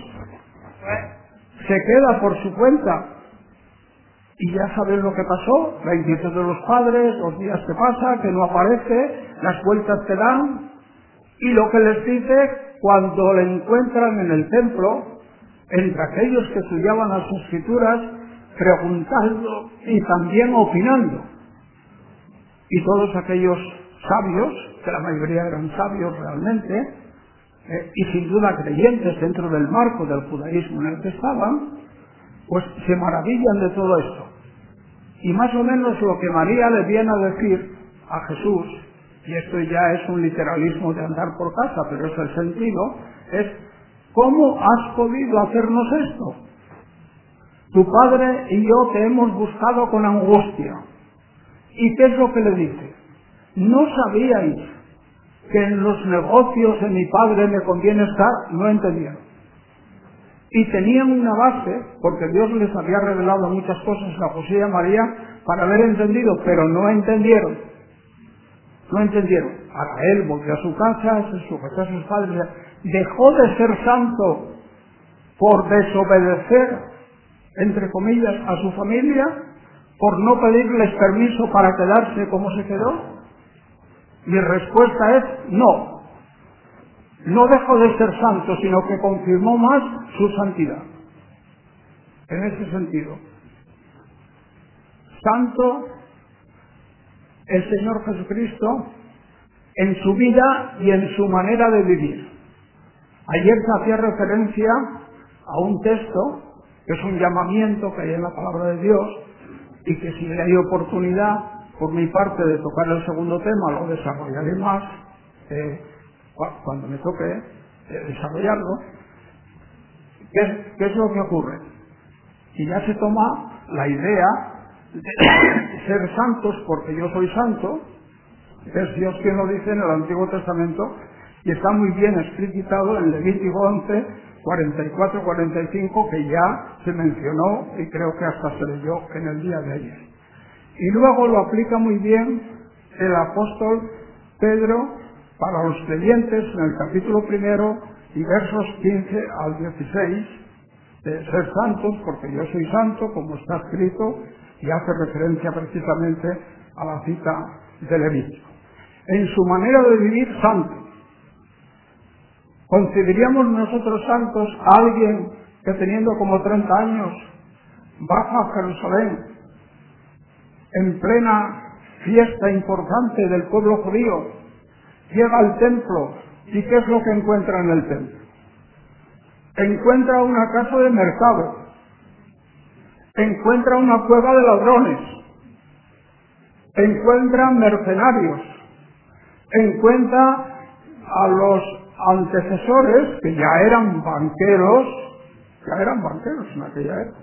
se queda por su cuenta. Y ya saben lo que pasó, la inquietud de los padres, los días que pasa, que no aparece, las vueltas que dan, y lo que les dice cuando le encuentran en el templo, entre aquellos que estudiaban las escrituras, preguntando y también opinando. Y todos aquellos sabios, que la mayoría eran sabios realmente, y sin duda creyentes dentro del marco del judaísmo en el que estaban, pues se maravillan de todo esto. Y más o menos lo que María le viene a decir a Jesús, y esto ya es un literalismo de andar por casa, pero es el sentido, es: ¿cómo has podido hacernos esto? Tu padre y yo te hemos buscado con angustia. ¿Y qué es lo que le dice? ¿No sabíais que en los negocios de mi padre me conviene estar? No entendieron. Y tenían una base, porque Dios les había revelado muchas cosas a José y a María para haber entendido, pero no entendieron. No entendieron. Ahora él volvió a su casa, se sujetó a sus padres, dejó de ser santo por desobedecer, entre comillas, a su familia, por no pedirles permiso para quedarse como se quedó. Mi respuesta es no. No dejó de ser santo, sino que confirmó más su santidad. En ese sentido, santo el Señor Jesucristo en su vida y en su manera de vivir. Ayer se hacía referencia a un texto que es un llamamiento que hay en la palabra de Dios, y que si hay oportunidad por mi parte de tocar el segundo tema lo desarrollaré más cuando me toque desarrollarlo. ¿Qué es lo que ocurre? Y ya se toma la idea de ser santos porque yo soy santo, es Dios quien lo dice en el Antiguo Testamento, y está muy bien explicitado en Levítico 11, 44-45, que ya se mencionó y creo que hasta se leyó en el día de ayer. Y luego lo aplica muy bien el apóstol Pedro para los creyentes en el capítulo 1 y versos 15 al 16, de ser santos porque yo soy santo, como está escrito, y hace referencia precisamente a la cita de Levítico. En su manera de vivir, santo. ¿Consideraríamos nosotros santos a alguien que teniendo como 30 años baja a Jerusalén en plena fiesta importante del pueblo judío, llega al templo y qué es lo que encuentra en el templo? Encuentra una casa de mercado, encuentra una cueva de ladrones, encuentra mercenarios, encuentra a los antecesores que ya eran banqueros en aquella época.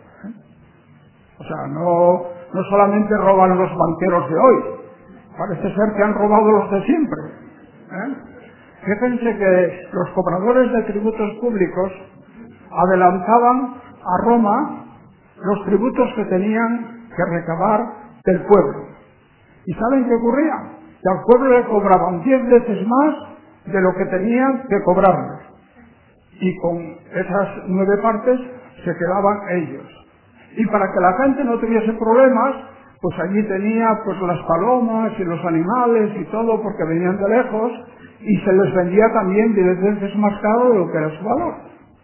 O sea, no solamente roban los banqueros de hoy, parece ser que han robado los de siempre. Fíjense que los cobradores de tributos públicos adelantaban a Roma los tributos que tenían que recabar del pueblo. ¿Y saben qué ocurría? Que al pueblo le cobraban 10 veces más de lo que tenían que cobrarle. Y con esas 9 partes se quedaban ellos. Y para que la gente no tuviese problemas, pues allí tenía pues las palomas y los animales y todo porque venían de lejos, y se les vendía también 10 veces más caro de lo que era su valor.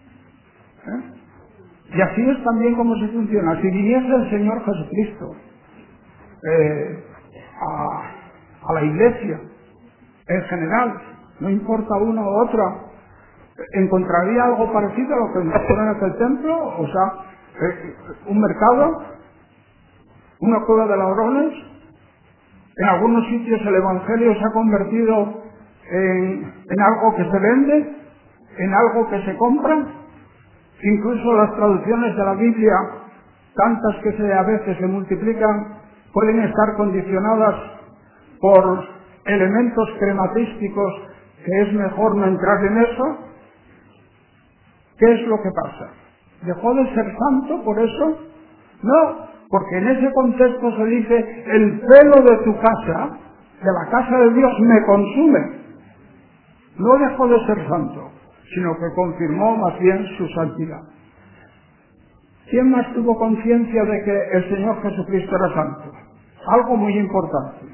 Y así es también como se funciona. Si viniese el Señor Jesucristo a la Iglesia en general, no importa una u otra, encontraría algo parecido a lo que encontró en aquel templo, o sea, un mercado, una cueva de ladrones. En algunos sitios el Evangelio se ha convertido en algo que se vende, en algo que se compra. Incluso las traducciones de la Biblia, tantas que a veces se multiplican, pueden estar condicionadas por elementos crematísticos que es mejor no entrar en eso. ¿Qué es lo que pasa? ¿Dejó de ser santo por eso? No, porque en ese contexto se dice: el celo de tu casa, de la casa de Dios, me consume. No dejó de ser santo, sino que confirmó más bien su santidad. ¿Quién más tuvo conciencia de que el Señor Jesucristo era santo? Algo muy importante: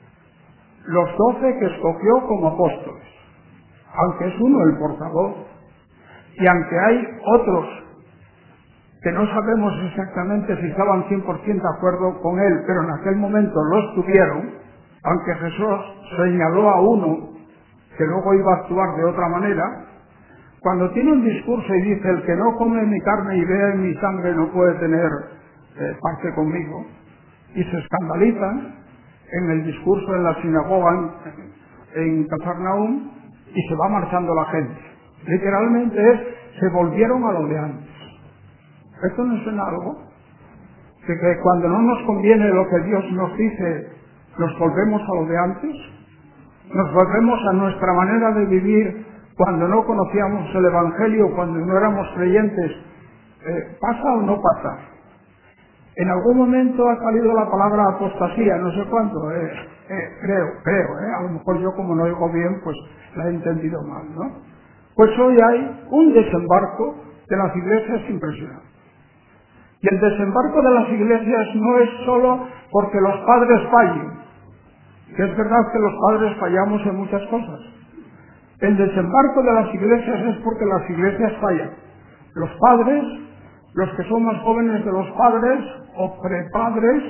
los 12 que escogió como apóstoles, aunque es uno el portavoz, y aunque hay otros que no sabemos exactamente si estaban 100% de acuerdo con él, pero en aquel momento lo estuvieron, aunque Jesús señaló a uno que luego iba a actuar de otra manera. Cuando tiene un discurso y dice: el que no come mi carne y bebe mi sangre no puede tener parte conmigo, y se escandalizan en el discurso en la sinagoga en Cafarnaúm, y se va marchando la gente. Literalmente se volvieron a lo de antes. ¿Esto no suena algo? Que cuando no nos conviene lo que Dios nos dice, nos volvemos a lo de antes, nos volvemos a nuestra manera de vivir cuando no conocíamos el Evangelio, cuando no éramos creyentes. ¿Pasa o no pasa? En algún momento ha salido la palabra apostasía, no sé cuánto, creo, a lo mejor yo, como no oigo bien, pues la he entendido mal, ¿no? Pues hoy hay un desembarco de las iglesias impresionante. Y el desembarco de las iglesias no es solo porque los padres fallen, que es verdad que los padres fallamos en muchas cosas. El desembarco de las iglesias es porque las iglesias fallan. Los padres, los que son más jóvenes de los padres o prepadres,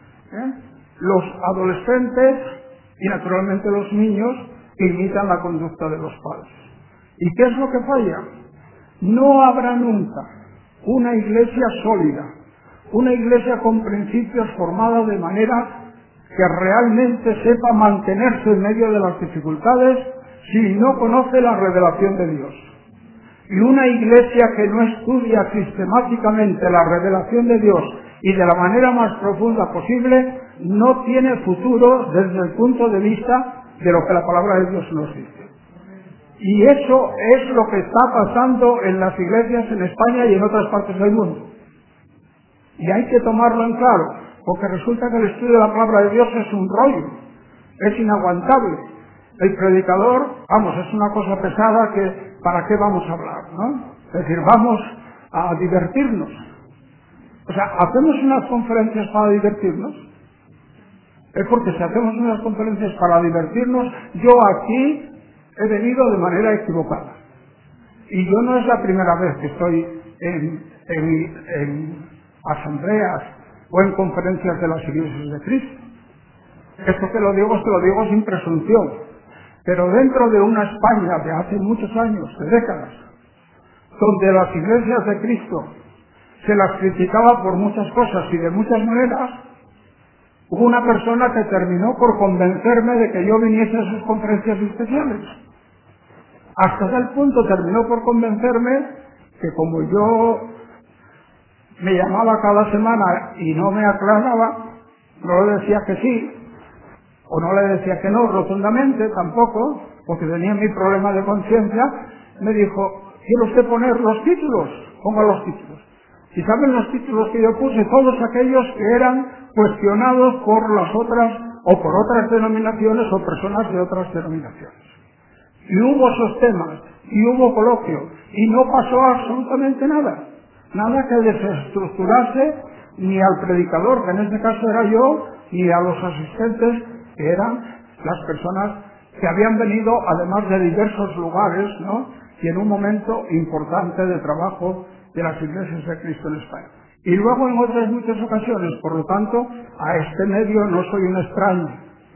los adolescentes y naturalmente los niños imitan la conducta de los padres. ¿Y qué es lo que falla? No habrá nunca una iglesia sólida, una iglesia con principios formada de manera que realmente sepa mantenerse en medio de las dificultades si no conoce la revelación de Dios. Y una iglesia que no estudia sistemáticamente la revelación de Dios y de la manera más profunda posible, no tiene futuro desde el punto de vista de lo que la palabra de Dios nos dice. Y eso es lo que está pasando en las iglesias en España y en otras partes del mundo. Y hay que tomarlo en claro, porque resulta que el estudio de la palabra de Dios es un rollo, es inaguantable. El predicador, es una cosa pesada que ¿para qué vamos a hablar, no? Es decir, vamos a divertirnos. O sea, ¿hacemos unas conferencias para divertirnos? Es porque si hacemos unas conferencias para divertirnos, yo aquí he venido de manera equivocada. Y yo no es la primera vez que estoy en asambleas o en conferencias de las iglesias de Cristo. Esto te lo digo sin presunción. Pero dentro de una España de hace muchos años, de décadas, donde las iglesias de Cristo se las criticaba por muchas cosas y de muchas maneras, hubo una persona que terminó por convencerme de que yo viniese a sus conferencias especiales. Hasta tal punto terminó por convencerme que, como yo me llamaba cada semana y no me aclaraba, no le decía que sí, o no le decía que no rotundamente tampoco, porque tenía mi problema de conciencia, me dijo: ¿quiere usted poner los títulos? Ponga los títulos. Y saben los títulos que yo puse, todos aquellos que eran cuestionados por las otras, o por otras denominaciones, o personas de otras denominaciones. Y hubo esos temas, y hubo coloquio, y no pasó absolutamente nada. Nada que desestructurase ni al predicador, que en este caso era yo, ni a los asistentes, que eran las personas que habían venido, además de diversos lugares, ¿no? Y en un momento importante de trabajo de las iglesias de Cristo en España. Y luego en otras muchas ocasiones, por lo tanto, a este medio no soy un extraño.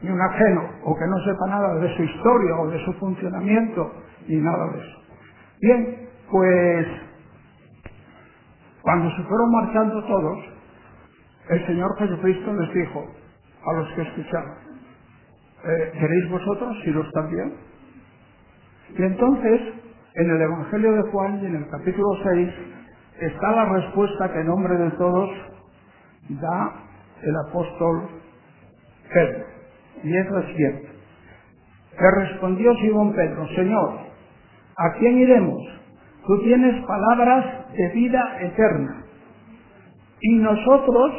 ni un ajeno, o que no sepa nada de su historia o de su funcionamiento, ni nada de eso. Bien, pues cuando se fueron marchando todos, el Señor Jesucristo les dijo a los que escuchaban: ¿queréis vosotros iros también? Y entonces, en el Evangelio de Juan y en el capítulo 6, está la respuesta que en nombre de todos da el apóstol Pedro. Y es la siguiente: le respondió Simón Pedro: Señor, ¿a quién iremos? Tú tienes palabras de vida eterna, y nosotros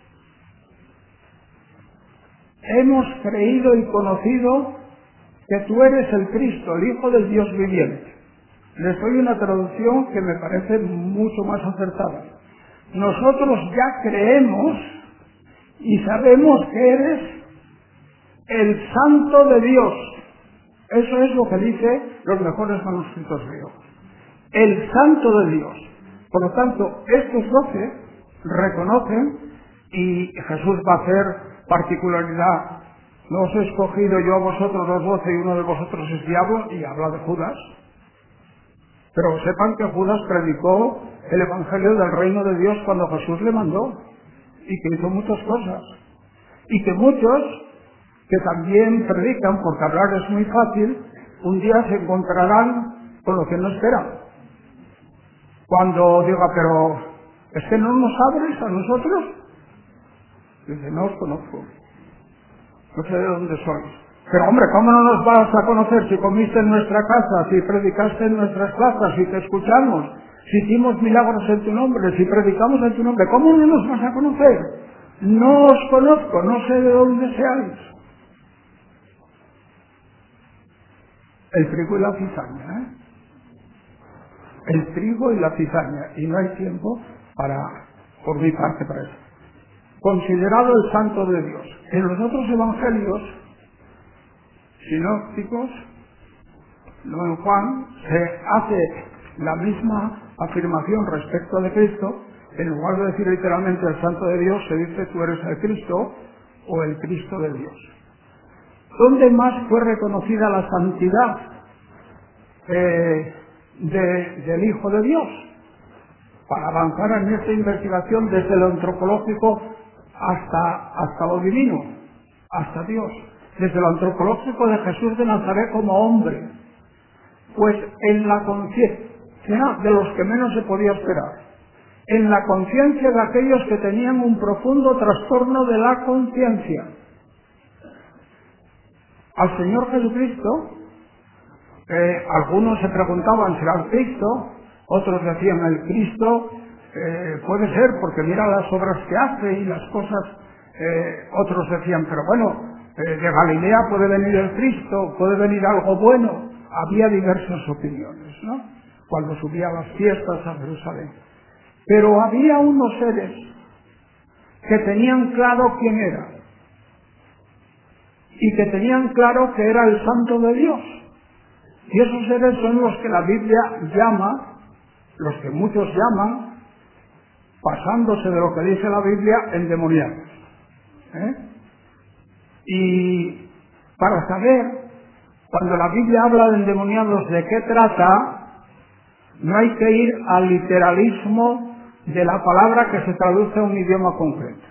hemos creído y conocido que tú eres el Cristo, el Hijo del Dios viviente. Les doy una traducción que me parece mucho más acertada. Nosotros ya creemos y sabemos que eres el Santo de Dios. Eso es lo que dice los mejores manuscritos griegos. El Santo de Dios. Por lo tanto, estos 12 reconocen, y Jesús va a hacer particularidad: no os he escogido yo a vosotros los 12 y uno de vosotros es diablo, y habla de Judas. Pero sepan que Judas predicó el Evangelio del Reino de Dios cuando Jesús le mandó, y que hizo muchas cosas. Y que muchos que también predican, porque hablar es muy fácil, un día se encontrarán con lo que no esperan. Cuando diga: pero ¿es que no nos abres a nosotros? Dice: no os conozco, no sé de dónde sois. Pero hombre, ¿cómo no nos vas a conocer si comiste en nuestra casa, si predicaste en nuestras plazas, si te escuchamos, si hicimos milagros en tu nombre, si predicamos en tu nombre? ¿Cómo no nos vas a conocer? No os conozco, no sé de dónde seáis. El trigo y la cizaña, ¿eh? El trigo y la cizaña, y no hay tiempo por mi parte para eso. Considerado el Santo de Dios. En los otros evangelios sinópticos, no en Juan, se hace la misma afirmación respecto de Cristo. En lugar de decir literalmente el Santo de Dios, se dice: tú eres el Cristo, o el Cristo de Dios. ¿Dónde más fue reconocida la santidad del Hijo de Dios? Para avanzar en esta investigación desde lo antropológico hasta lo divino, hasta Dios. Desde lo antropológico de Jesús de Nazaret como hombre, pues en la conciencia de los que menos se podía esperar, en la conciencia de aquellos que tenían un profundo trastorno de la conciencia. Al Señor Jesucristo, algunos se preguntaban: ¿será el Cristo? Otros decían: el Cristo puede ser, porque mira las obras que hace y las cosas. Otros decían: pero bueno, de Galilea puede venir el Cristo, puede venir algo bueno. Había diversas opiniones, ¿no?, cuando subía a las fiestas a Jerusalén. Pero había unos seres que tenían claro quién era, y que tenían claro que era el Santo de Dios. Y esos seres son los que la Biblia llama, los que muchos llaman, pasándose de lo que dice la Biblia, endemoniados. Y para saber, cuando la Biblia habla de endemoniados, de qué trata, no hay que ir al literalismo de la palabra que se traduce a un idioma concreto.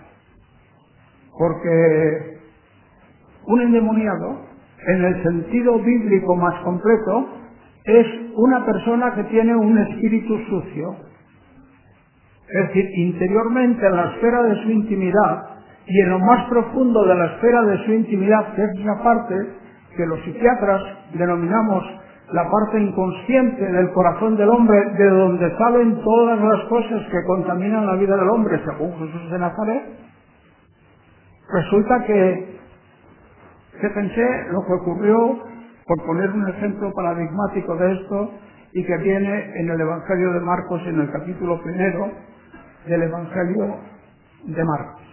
Porque un endemoniado, en el sentido bíblico más completo, es una persona que tiene un espíritu sucio. Es decir, interiormente, en la esfera de su intimidad, y en lo más profundo de la esfera de su intimidad, que es la parte que los psiquiatras denominamos la parte inconsciente del corazón del hombre, de donde salen todas las cosas que contaminan la vida del hombre, según Jesús de Nazaret. Resulta que pensé lo que ocurrió, por poner un ejemplo paradigmático de esto, y que viene en el Evangelio de Marcos, en el capítulo 1 del Evangelio de Marcos.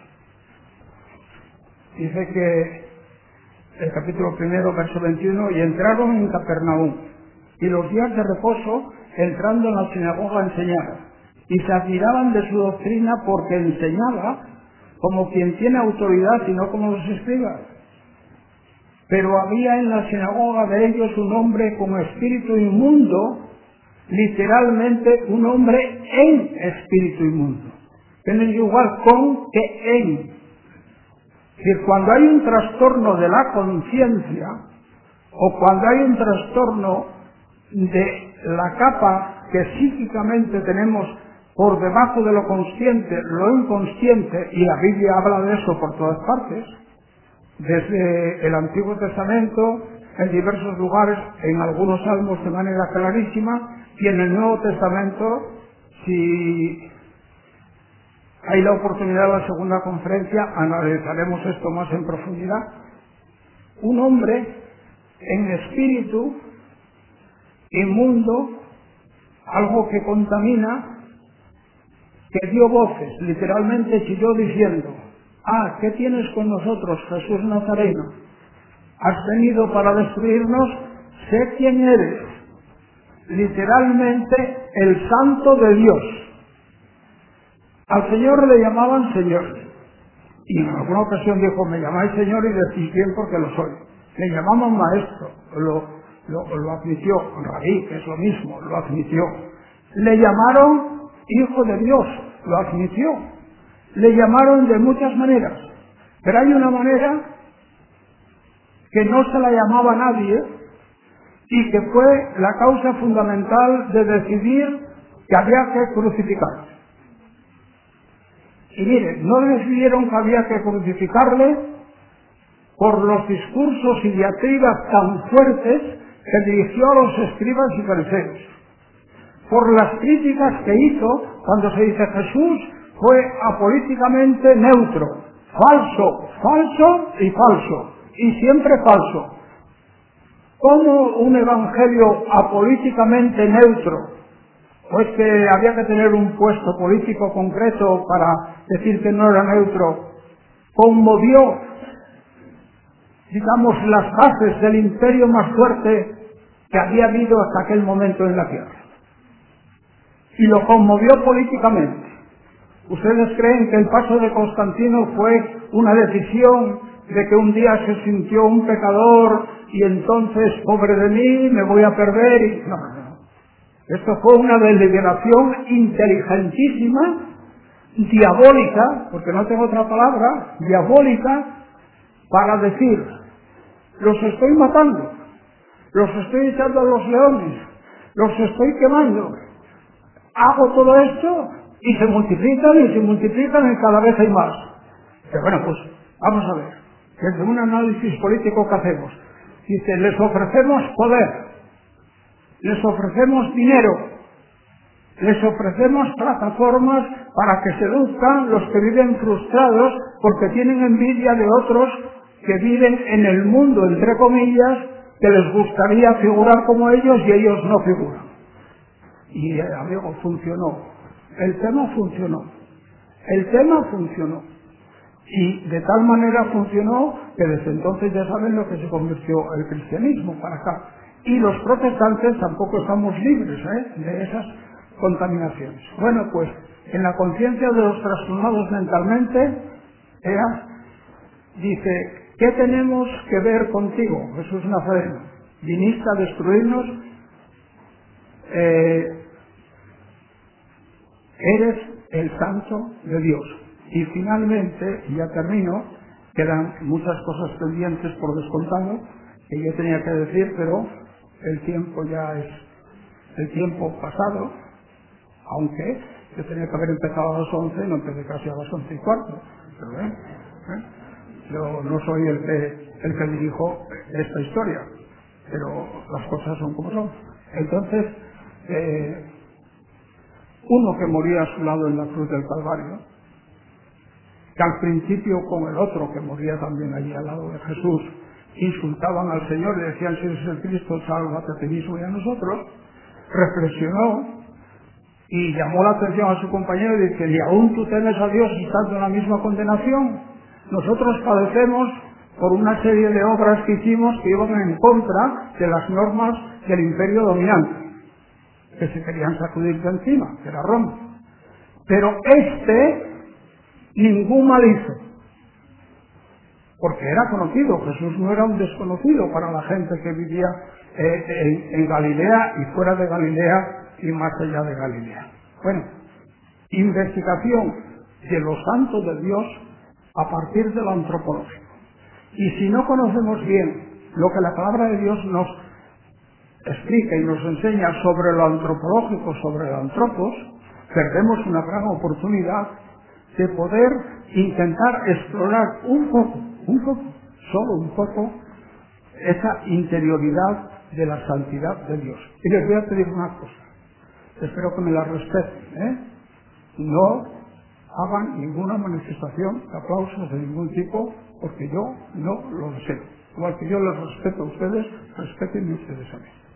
Dice que el capítulo 1, verso 21: y entraron en Capernaum, y los días de reposo, entrando en la sinagoga, enseñaba, y se admiraban de su doctrina, porque enseñaba como quien tiene autoridad y no como los escribas. Pero había en la sinagoga de ellos un hombre con espíritu inmundo, literalmente un hombre en espíritu inmundo. Tienen igual con que en. Es decir, cuando hay un trastorno de la conciencia, o cuando hay un trastorno de la capa que psíquicamente tenemos por debajo de lo consciente, lo inconsciente, y la Biblia habla de eso por todas partes, desde el Antiguo Testamento, en diversos lugares, en algunos salmos de manera clarísima, y en el Nuevo Testamento, si hay la oportunidad de la segunda conferencia, analizaremos esto más en profundidad. Un hombre en espíritu inmundo, algo que contamina, que dio voces, literalmente chilló diciendo: ah, ¿qué tienes con nosotros, Jesús Nazareno? ¿Has venido para destruirnos? Sé quién eres. Literalmente, el Santo de Dios. Al Señor le llamaban Señor. Y en alguna ocasión dijo: me llamáis Señor y decís bien porque lo soy. Le llamaban Maestro, lo admitió. Rabí, que es lo mismo, lo admitió. Le llamaron Hijo de Dios, lo admitió. Le llamaron de muchas maneras, pero hay una manera que no se la llamaba nadie y que fue la causa fundamental de decidir que había que crucificarle. Y miren, no decidieron que había que crucificarle por los discursos y diatribas tan fuertes que dirigió a los escribas y fariseos, por las críticas que hizo cuando se dice Jesús fue apolíticamente neutro, falso, falso y falso, y siempre falso. ¿Cómo un evangelio apolíticamente neutro? Pues que había que tener un puesto político concreto para decir que no era neutro. Conmovió, digamos, las bases del imperio más fuerte que había habido hasta aquel momento en la tierra. Y lo conmovió políticamente. ¿Ustedes creen que el paso de Constantino fue una decisión de que un día se sintió un pecador y entonces, pobre de mí, me voy a perder? Y no. Esto fue una deliberación inteligentísima, diabólica, porque no tengo otra palabra, diabólica, para decir: los estoy matando, los estoy echando a los leones, los estoy quemando. Hago todo esto y se multiplican y cada vez hay más. Pero bueno, pues vamos a ver, desde un análisis político que hacemos, dice: les ofrecemos poder, les ofrecemos dinero, les ofrecemos plataformas para que seduzcan los que viven frustrados porque tienen envidia de otros que viven en el mundo, entre comillas, que les gustaría figurar como ellos y ellos no figuran. Y, amigo, funcionó. El tema funcionó. Y de tal manera funcionó que desde entonces ya saben lo que se convirtió el cristianismo para acá. Y los protestantes tampoco estamos libres de esas contaminaciones. Bueno, pues en la conciencia de los trastornados mentalmente, dice: ¿qué tenemos que ver contigo, Jesús Nazareno? ¿Viniste a destruirnos? Eres el Santo de Dios. Y finalmente, y ya termino, quedan muchas cosas pendientes por descontado que yo tenía que decir, pero el tiempo ya es el tiempo pasado, aunque yo tenía que haber empezado a las 11, no empecé casi a las 11:15, pero yo no soy el que dirijo esta historia, pero las cosas son como son. Entonces, uno que moría a su lado en la cruz del Calvario, que al principio con el otro que moría también allí al lado de Jesús, insultaban al Señor y decían: si eres el Cristo, sálvate a ti mismo y a nosotros. Reflexionó y llamó la atención a su compañero y dice: ¿y aún tú temes a Dios estando en la misma condenación? Nosotros padecemos por una serie de obras que hicimos que iban en contra de las normas del imperio dominante, que se querían sacudir de encima, que era Roma. Pero ningún mal hizo. porque era conocido. Jesús no era un desconocido para la gente que vivía en Galilea y fuera de Galilea y más allá de Galilea. Bueno, investigación de los santos de Dios a partir de lo antropológico. Y si no conocemos bien lo que la palabra de Dios nos explica y nos enseña sobre lo antropológico, sobre el antropos, perdemos una gran oportunidad de poder intentar explorar un poco, solo un poco, esa interioridad de la santidad de Dios. Y les voy a pedir una cosa, espero que me la respeten, no hagan ninguna manifestación de aplausos de ningún tipo, porque yo no lo deseo. Igual que yo les respeto a ustedes, respétenme ustedes a mí.